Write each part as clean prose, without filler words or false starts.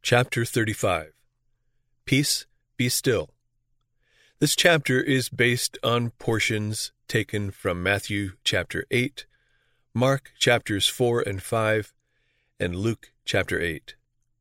Chapter 35. Peace, Be Still. This chapter is based on portions taken from Matthew chapter 8, Mark chapters 4 and 5, and Luke chapter 8.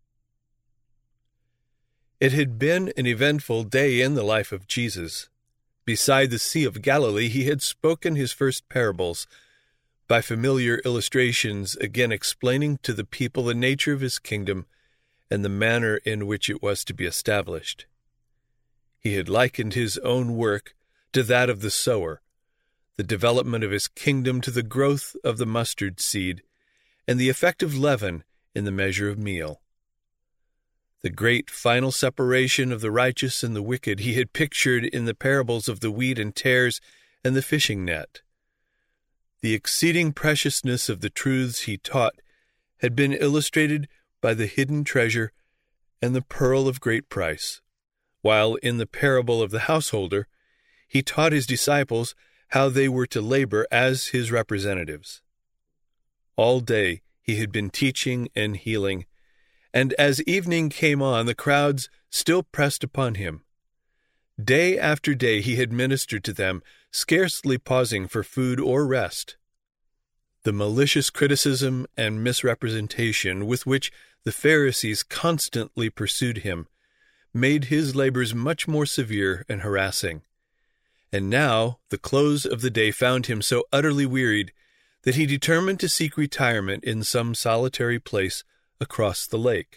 It had been an eventful day in the life of Jesus. Beside the Sea of Galilee, he had spoken his first parables, by familiar illustrations again explaining to the people the nature of his kingdom and the manner in which it was to be established. He had likened his own work to that of the sower, the development of his kingdom to the growth of the mustard seed, and the effect of leaven in the measure of meal. The great final separation of the righteous and the wicked he had pictured in the parables of the wheat and tares and the fishing net. The exceeding preciousness of the truths he taught had been illustrated by the hidden treasure and the pearl of great price, while in the parable of the householder, he taught his disciples how they were to labor as his representatives. All day he had been teaching and healing, and as evening came on, the crowds still pressed upon him. Day after day he had ministered to them, scarcely pausing for food or rest. The malicious criticism and misrepresentation with which the Pharisees constantly pursued him made his labors much more severe and harassing. And now the close of the day found him so utterly wearied that he determined to seek retirement in some solitary place across the lake.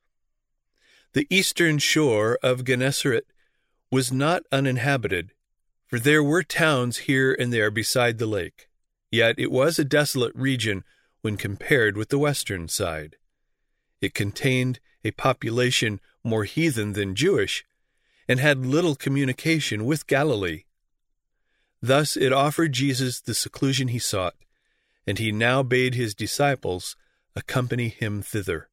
The eastern shore of Gennesaret was not uninhabited, for there were towns here and there beside the lake. Yet it was a desolate region when compared with the western side. It contained a population more heathen than Jewish, and had little communication with Galilee. Thus it offered Jesus the seclusion he sought, and he now bade his disciples accompany him thither.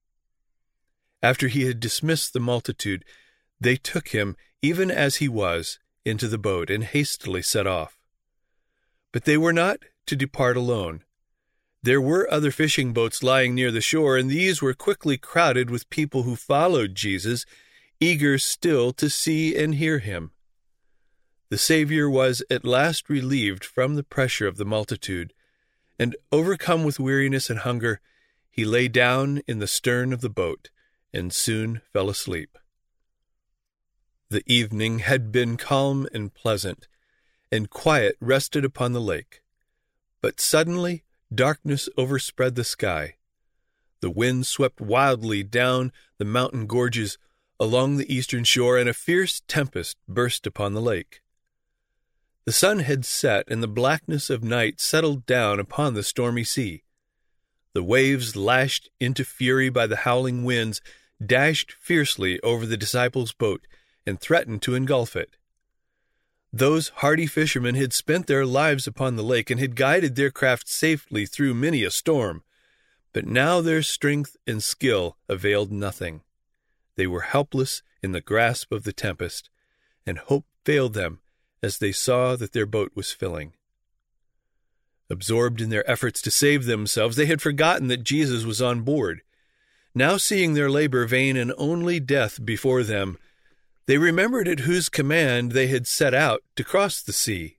After he had dismissed the multitude, they took him, even as he was, into the boat, and hastily set off. But they were not to depart alone. There were other fishing boats lying near the shore, and these were quickly crowded with people who followed Jesus, eager still to see and hear him. The Savior was at last relieved from the pressure of the multitude, and overcome with weariness and hunger, he lay down in the stern of the boat, and soon fell asleep. The evening had been calm and pleasant, and quiet rested upon the lake. But suddenly darkness overspread the sky. The wind swept wildly down the mountain gorges along the eastern shore, and a fierce tempest burst upon the lake. The sun had set, and the blackness of night settled down upon the stormy sea. The waves, lashed into fury by the howling winds, dashed fiercely over the disciples' boat and threatened to engulf it. Those hardy fishermen had spent their lives upon the lake and had guided their craft safely through many a storm, but now their strength and skill availed nothing. They were helpless in the grasp of the tempest, and hope failed them as they saw that their boat was filling. Absorbed in their efforts to save themselves, they had forgotten that Jesus was on board. Now seeing their labor vain and only death before them, they remembered at whose command they had set out to cross the sea.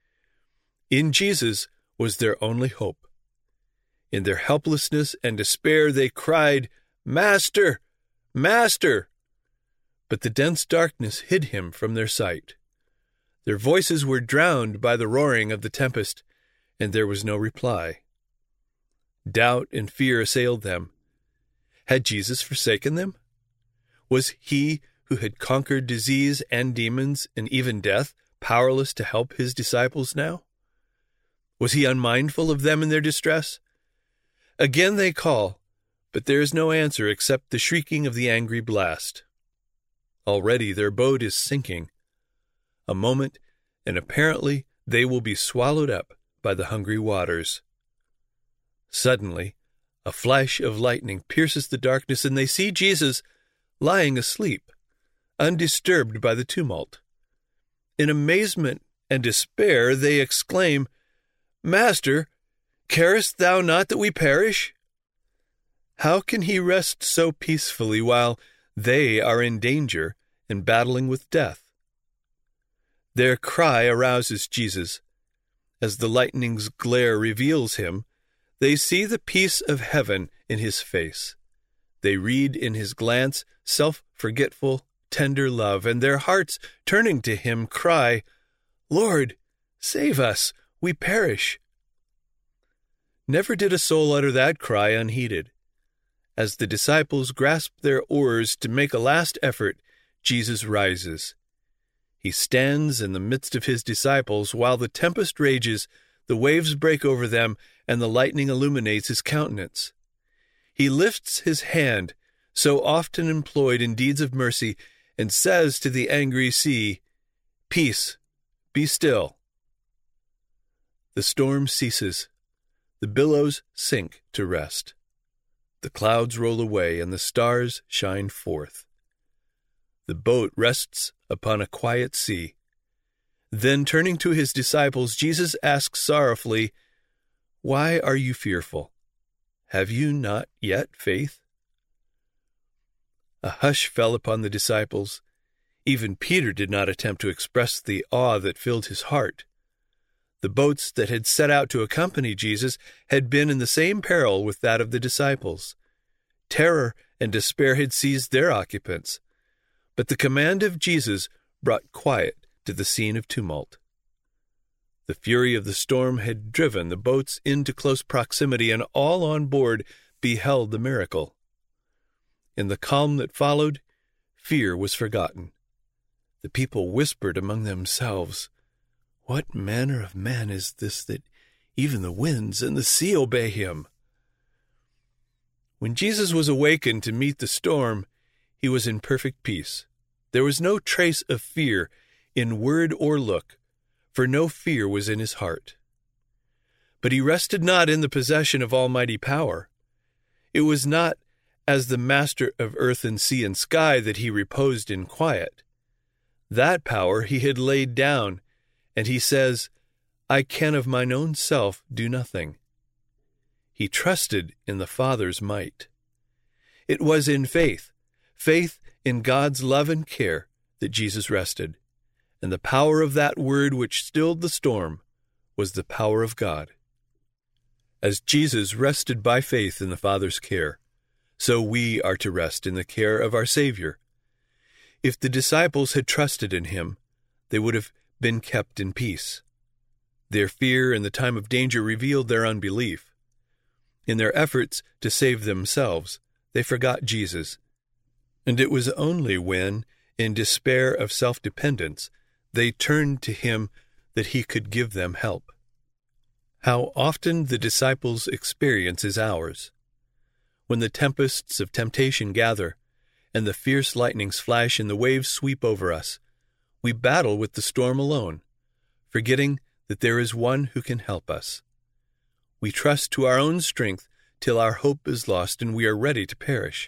In Jesus was their only hope. In their helplessness and despair they cried, "Master! Master!" But the dense darkness hid him from their sight. Their voices were drowned by the roaring of the tempest, and there was no reply. Doubt and fear assailed them. Had Jesus forsaken them? Was he who had conquered disease and demons and even death powerless to help his disciples now? Was he unmindful of them in their distress? Again they call, but there is no answer except the shrieking of the angry blast. Already their boat is sinking. A moment, and apparently they will be swallowed up by the hungry waters. Suddenly, a flash of lightning pierces the darkness, and they see Jesus lying asleep, undisturbed by the tumult. In amazement and despair they exclaim, "Master, carest thou not that we perish?" How can he rest so peacefully while they are in danger and battling with death? Their cry arouses Jesus. As the lightning's glare reveals him, they see the peace of heaven in his face. They read in his glance self-forgetful, tender love, and their hearts, turning to him, cry, "Lord, save us, we perish." Never did a soul utter that cry unheeded. As the disciples grasp their oars to make a last effort, Jesus rises. He stands in the midst of his disciples while the tempest rages, the waves break over them, and the lightning illuminates his countenance. He lifts his hand, so often employed in deeds of mercy, and says to the angry sea, "Peace, be still." The storm ceases. The billows sink to rest. The clouds roll away, and the stars shine forth. The boat rests upon a quiet sea. Then, turning to his disciples, Jesus asks sorrowfully, "Why are you fearful? Have you not yet faith?" A hush fell upon the disciples. Even Peter did not attempt to express the awe that filled his heart. The boats that had set out to accompany Jesus had been in the same peril with that of the disciples. Terror and despair had seized their occupants. But the command of Jesus brought quiet to the scene of tumult. The fury of the storm had driven the boats into close proximity, and all on board beheld the miracle. In the calm that followed, fear was forgotten. The people whispered among themselves, "What manner of man is this that even the winds and the sea obey him?" When Jesus was awakened to meet the storm, he was in perfect peace. There was no trace of fear in word or look, for no fear was in his heart. But he rested not in the possession of almighty power. It was not as the master of earth and sea and sky that he reposed in quiet. That power he had laid down, and he says, "I can of mine own self do nothing." He trusted in the Father's might. It was in faith in God's love and care, that Jesus rested, and the power of that word which stilled the storm was the power of God. As Jesus rested by faith in the Father's care, so we are to rest in the care of our Savior. If the disciples had trusted in him, they would have been kept in peace. Their fear in the time of danger revealed their unbelief. In their efforts to save themselves, they forgot Jesus. And it was only when, in despair of self-dependence, they turned to him that he could give them help. How often the disciples' experience is ours. When the tempests of temptation gather, and the fierce lightnings flash and the waves sweep over us, we battle with the storm alone, forgetting that there is one who can help us. We trust to our own strength till our hope is lost and we are ready to perish.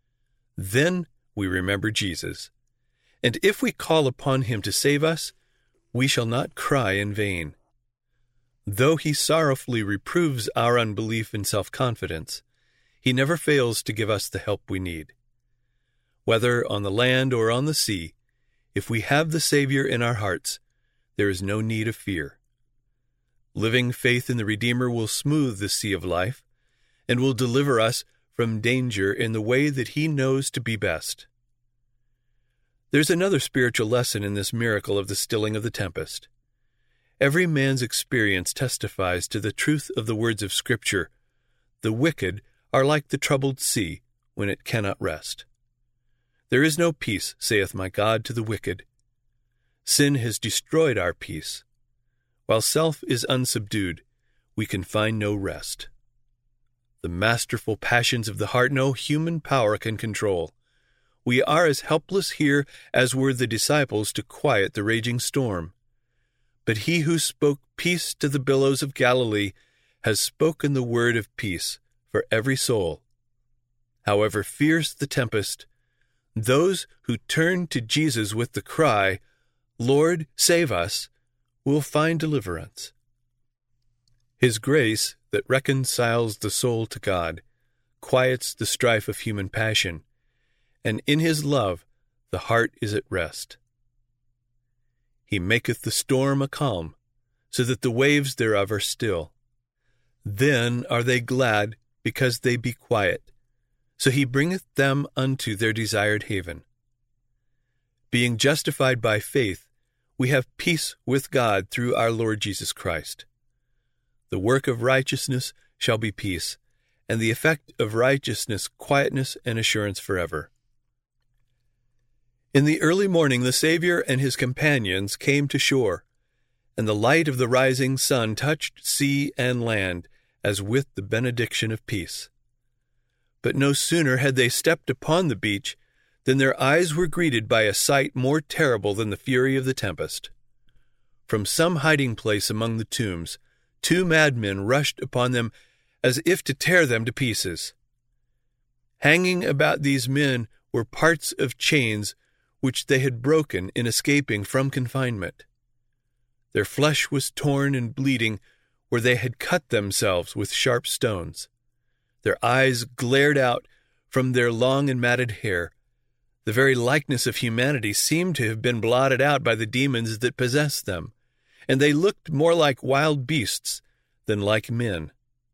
Then we remember Jesus, and if we call upon him to save us, we shall not cry in vain. Though he sorrowfully reproves our unbelief and self-confidence, he never fails to give us the help we need. Whether on the land or on the sea, if we have the Savior in our hearts, there is no need of fear. Living faith in the Redeemer will smooth the sea of life and will deliver us from danger in the way that he knows to be best. There's another spiritual lesson in this miracle of the stilling of the tempest. Every man's experience testifies to the truth of the words of Scripture. The wicked are like the troubled sea when it cannot rest. There is no peace, saith my God, to the wicked. Sin has destroyed our peace. While self is unsubdued, we can find no rest. The masterful passions of the heart no human power can control. We are as helpless here as were the disciples to quiet the raging storm. But he who spoke peace to the billows of Galilee has spoken the word of peace for every soul. However fierce the tempest, those who turn to Jesus with the cry, "Lord, save us," will find deliverance. His grace that reconciles the soul to God quiets the strife of human passion, and in his love the heart is at rest. He maketh the storm a calm, so that the waves thereof are still. Then are they glad, because they be quiet. So he bringeth them unto their desired haven. Being justified by faith, we have peace with God through our Lord Jesus Christ. The work of righteousness shall be peace, and the effect of righteousness quietness and assurance forever. In the early morning the Savior and his companions came to shore, and the light of the rising sun touched sea and land as with the benediction of peace. But no sooner had they stepped upon the beach than their eyes were greeted by a sight more terrible than the fury of the tempest. From some hiding place among the tombs, 2 madmen rushed upon them as if to tear them to pieces. Hanging about these men were parts of chains which they had broken in escaping from confinement. Their flesh was torn and bleeding where they had cut themselves with sharp stones. Their eyes glared out from their long and matted hair. The very likeness of humanity seemed to have been blotted out by the demons that possessed them, and they looked more like wild beasts than like men.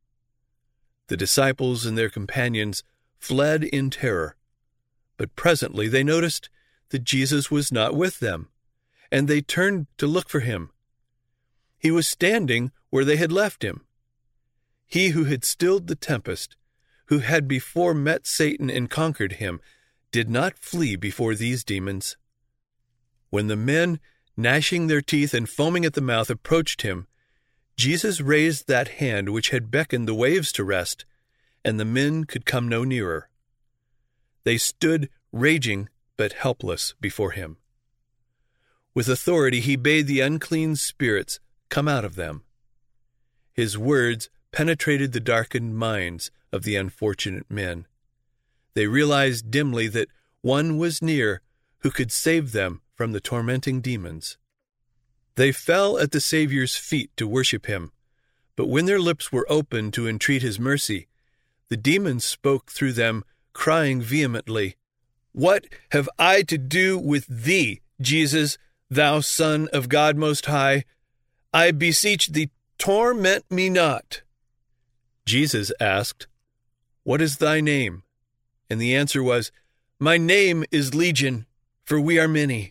The disciples and their companions fled in terror, but presently they noticed that Jesus was not with them, and they turned to look for him. He was standing where they had left him. He who had stilled the tempest, who had before met Satan and conquered him, did not flee before these demons. When the men, gnashing their teeth and foaming at the mouth, approached him, Jesus raised that hand which had beckoned the waves to rest, and the men could come no nearer. They stood raging but helpless before him. With authority he bade the unclean spirits come out of them. His words penetrated the darkened minds of the unfortunate men. They realized dimly that one was near who could save them from the tormenting demons. They fell at the Savior's feet to worship him, but when their lips were opened to entreat his mercy, the demons spoke through them, crying vehemently, "What have I to do with thee, Jesus, thou Son of God Most High? I beseech thee, torment me not." Jesus asked, "What is thy name?" And the answer was, "My name is Legion, for we are many."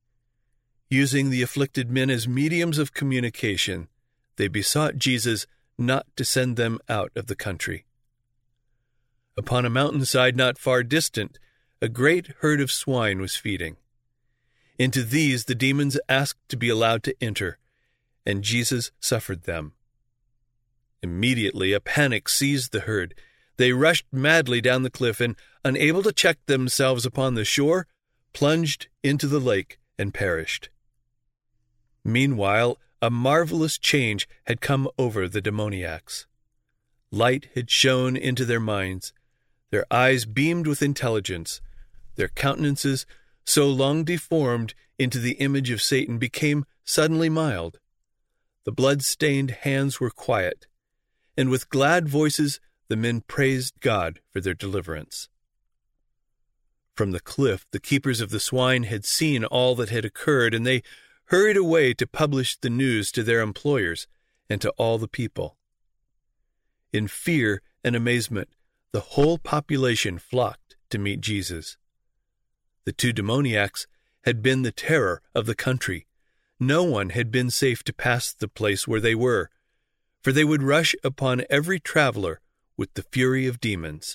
Using the afflicted men as mediums of communication, they besought Jesus not to send them out of the country. Upon a mountainside not far distant, a great herd of swine was feeding. Into these the demons asked to be allowed to enter, and Jesus suffered them. Immediately a panic seized the herd. They rushed madly down the cliff and, unable to check themselves upon the shore, plunged into the lake and perished. Meanwhile, a marvelous change had come over the demoniacs. Light had shone into their minds. Their eyes beamed with intelligence. Their countenances, so long deformed into the image of Satan, became suddenly mild. The blood-stained hands were quiet, and with glad voices the men praised God for their deliverance. From the cliff, the keepers of the swine had seen all that had occurred, and they hurried away to publish the news to their employers and to all the people. In fear and amazement, the whole population flocked to meet Jesus. The 2 demoniacs had been the terror of the country. No one had been safe to pass the place where they were, for they would rush upon every traveler with the fury of demons.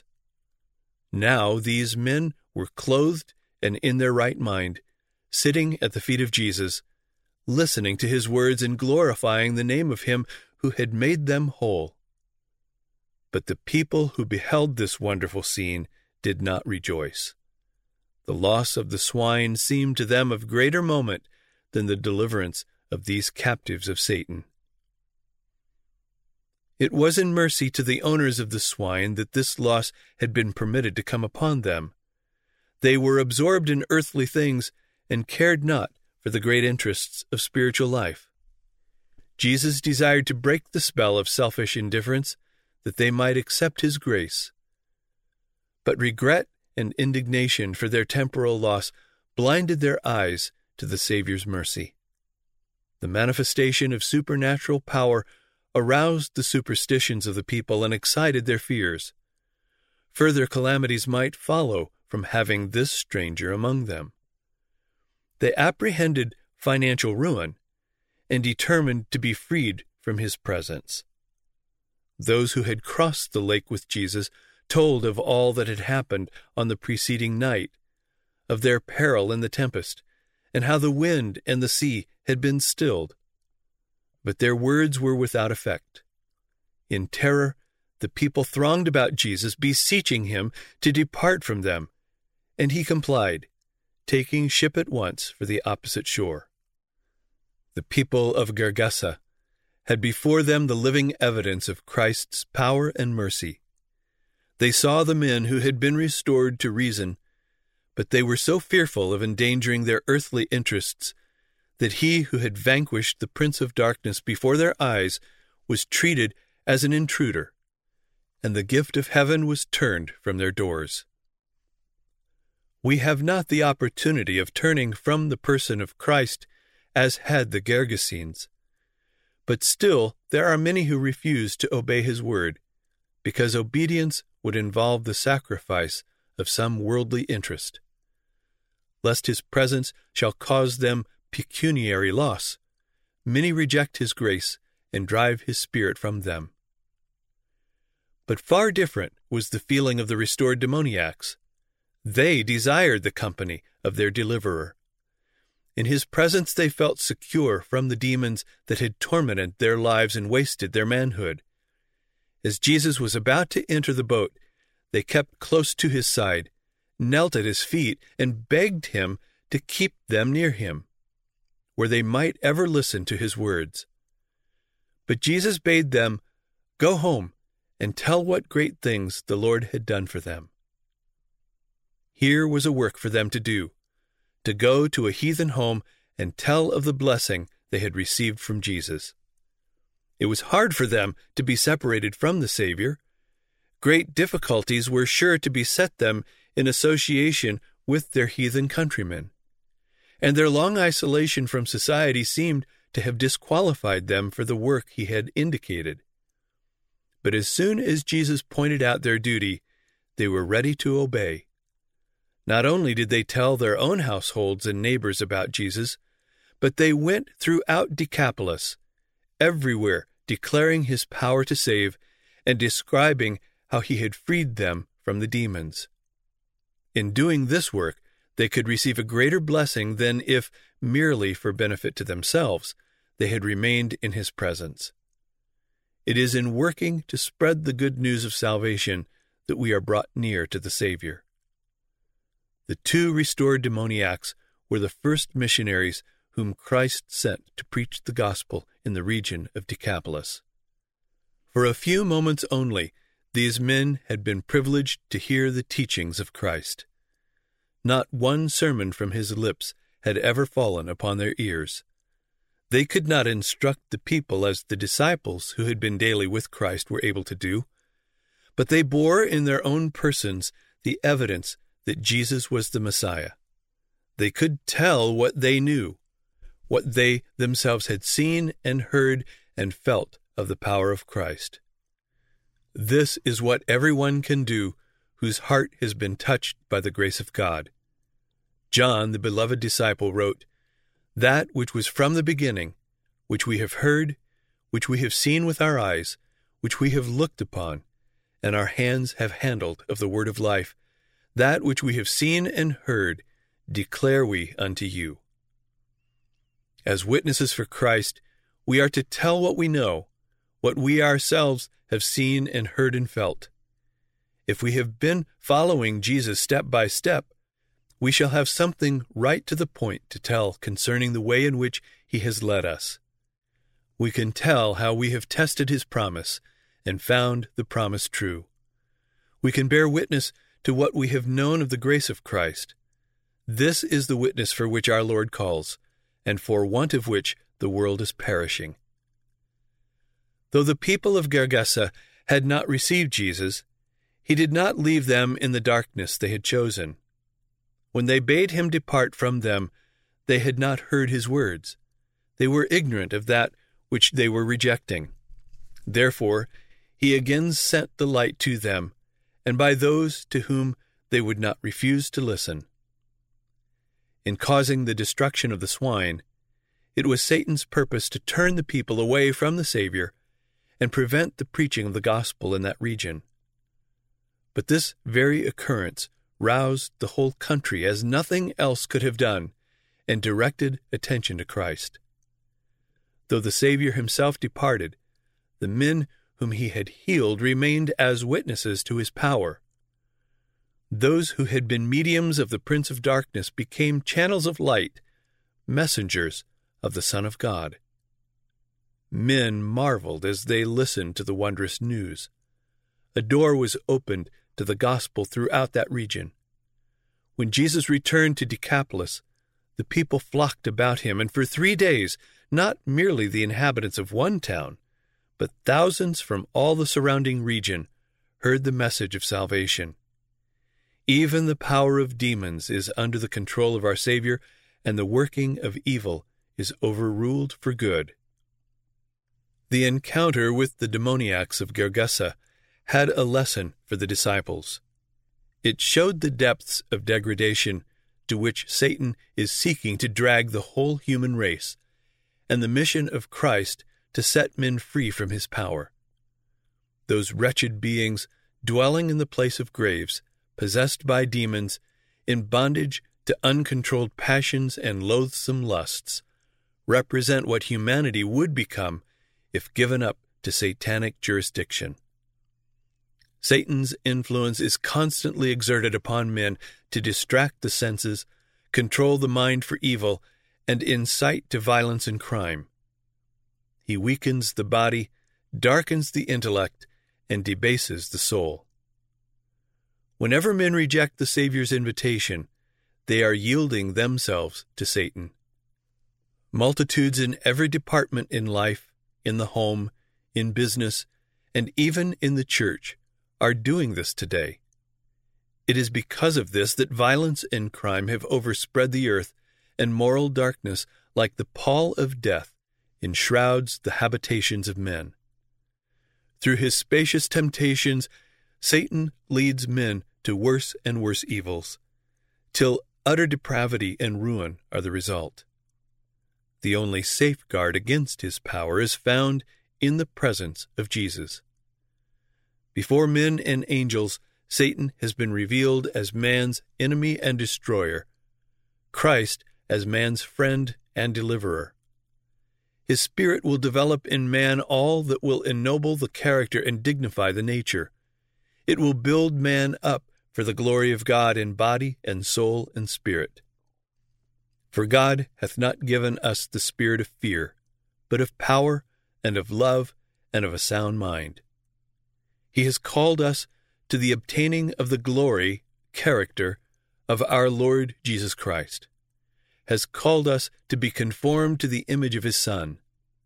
Now these men were clothed and in their right mind, sitting at the feet of Jesus, listening to his words and glorifying the name of him who had made them whole. But the people who beheld this wonderful scene did not rejoice. The loss of the swine seemed to them of greater moment than the deliverance of these captives of Satan. It was in mercy to the owners of the swine that this loss had been permitted to come upon them. They were absorbed in earthly things and cared not for the great interests of spiritual life. Jesus desired to break the spell of selfish indifference that they might accept his grace. but regret and indignation for their temporal loss blinded their eyes to the Savior's mercy. The manifestation of supernatural power aroused the superstitions of the people and excited their fears. Further calamities might follow from having this stranger among them. They apprehended financial ruin and determined to be freed from his presence. Those who had crossed the lake with Jesus told of all that had happened on the preceding night, of their peril in the tempest, and how the wind and the sea had been stilled. But their words were without effect. In terror, the people thronged about Jesus, beseeching him to depart from them, and he complied, taking ship at once for the opposite shore. The people of Gergesa had before them the living evidence of Christ's power and mercy. They saw the men who had been restored to reason, but they were so fearful of endangering their earthly interests that he who had vanquished the prince of darkness before their eyes was treated as an intruder, and the gift of heaven was turned from their doors. We have not the opportunity of turning from the person of Christ as had the Gergesenes, but still there are many who refuse to obey his word, because obedience would involve the sacrifice of some worldly interest. Lest his presence shall cause them pecuniary loss, many reject his grace and drive his spirit from them. But far different was the feeling of the restored demoniacs. They desired the company of their deliverer. In his presence they felt secure from the demons that had tormented their lives and wasted their manhood. As Jesus was about to enter the boat, they kept close to his side, knelt at his feet, and begged him to keep them near him, where they might ever listen to his words. But Jesus bade them go home and tell what great things the Lord had done for them. Here was a work for them to do, to go to a heathen home and tell of the blessing they had received from Jesus. It was hard for them to be separated from the Savior. Great difficulties were sure to beset them in association with their heathen countrymen, and their long isolation from society seemed to have disqualified them for the work he had indicated. But as soon as Jesus pointed out their duty, they were ready to obey. Not only did they tell their own households and neighbors about Jesus, but they went throughout Decapolis, everywhere declaring his power to save and describing how he had freed them from the demons. In doing this work, they could receive a greater blessing than if, merely for benefit to themselves, they had remained in his presence. It is in working to spread the good news of salvation that we are brought near to the Savior. The two restored demoniacs were the first missionaries whom Christ sent to preach the gospel in the region of Decapolis. For a few moments only, these men had been privileged to hear the teachings of Christ. Not one sermon from his lips had ever fallen upon their ears. They could not instruct the people as the disciples who had been daily with Christ were able to do, but they bore in their own persons the evidence that Jesus was the Messiah. They could tell what they knew, what they themselves had seen and heard and felt of the power of Christ. This is what everyone can do whose heart has been touched by the grace of God. John, the beloved disciple, wrote, "That which was from the beginning, which we have heard, which we have seen with our eyes, which we have looked upon, and our hands have handled of the word of life, that which we have seen and heard, declare we unto you." As witnesses for Christ, we are to tell what we know, what we ourselves have seen and heard and felt. If we have been following Jesus step by step, we shall have something right to the point to tell concerning the way in which he has led us. We can tell how we have tested his promise and found the promise true. We can bear witness to what we have known of the grace of Christ. This is the witness for which our Lord calls, and for want of which the world is perishing. Though the people of Gergesa had not received Jesus, He did not leave them in the darkness they had chosen. When they bade him depart from them, they had not heard his words. They were ignorant of that which they were rejecting. Therefore he again sent the light to them, and by those to whom they would not refuse to listen. In causing the destruction of the swine, it was Satan's purpose to turn the people away from the Savior and prevent the preaching of the gospel in that region. But this very occurrence roused the whole country as nothing else could have done, and directed attention to Christ. Though the Savior himself departed, the men whom he had healed remained as witnesses to his power. Those who had been mediums of the Prince of Darkness became channels of light, messengers of the Son of God. Men marveled as they listened to the wondrous news. A door was opened to the gospel throughout that region. When Jesus returned to Decapolis, the people flocked about him, and for 3 days, not merely the inhabitants of one town, but thousands from all the surrounding region heard the message of salvation. Even the power of demons is under the control of our Savior, and the working of evil is overruled for good. The encounter with the demoniacs of Gergesa had a lesson for the disciples. It showed the depths of degradation to which Satan is seeking to drag the whole human race, and the mission of Christ to set men free from his power. Those wretched beings dwelling in the place of graves, possessed by demons, in bondage to uncontrolled passions and loathsome lusts, represent what humanity would become if given up to satanic jurisdiction. Satan's influence is constantly exerted upon men to distract the senses, control the mind for evil, and incite to violence and crime. He weakens the body, darkens the intellect, and debases the soul. Whenever men reject the Savior's invitation, they are yielding themselves to Satan. Multitudes in every department in life, in the home, in business, and even in the church, are doing this today. It is because of this that violence and crime have overspread the earth, and moral darkness, like the pall of death, enshrouds the habitations of men. Through his spacious temptations, Satan leads men to worse and worse evils, till utter depravity and ruin are the result. The only safeguard against his power is found in the presence of Jesus. Before men and angels, Satan has been revealed as man's enemy and destroyer, Christ as man's friend and deliverer. His Spirit will develop in man all that will ennoble the character and dignify the nature. It will build man up for the glory of God in body and soul and spirit. For God hath not given us the spirit of fear, but of power and of love and of a sound mind. He has called us to the obtaining of the glory, character, of our Lord Jesus Christ, has called us to be conformed to the image of his Son.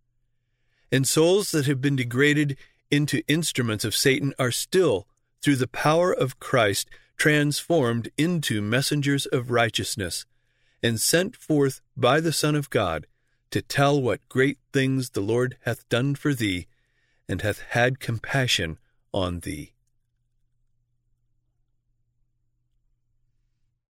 And souls that have been degraded into instruments of Satan are still, through the power of Christ, transformed into messengers of righteousness, and sent forth by the Son of God to tell what great things the Lord hath done for thee, and hath had compassion on thee.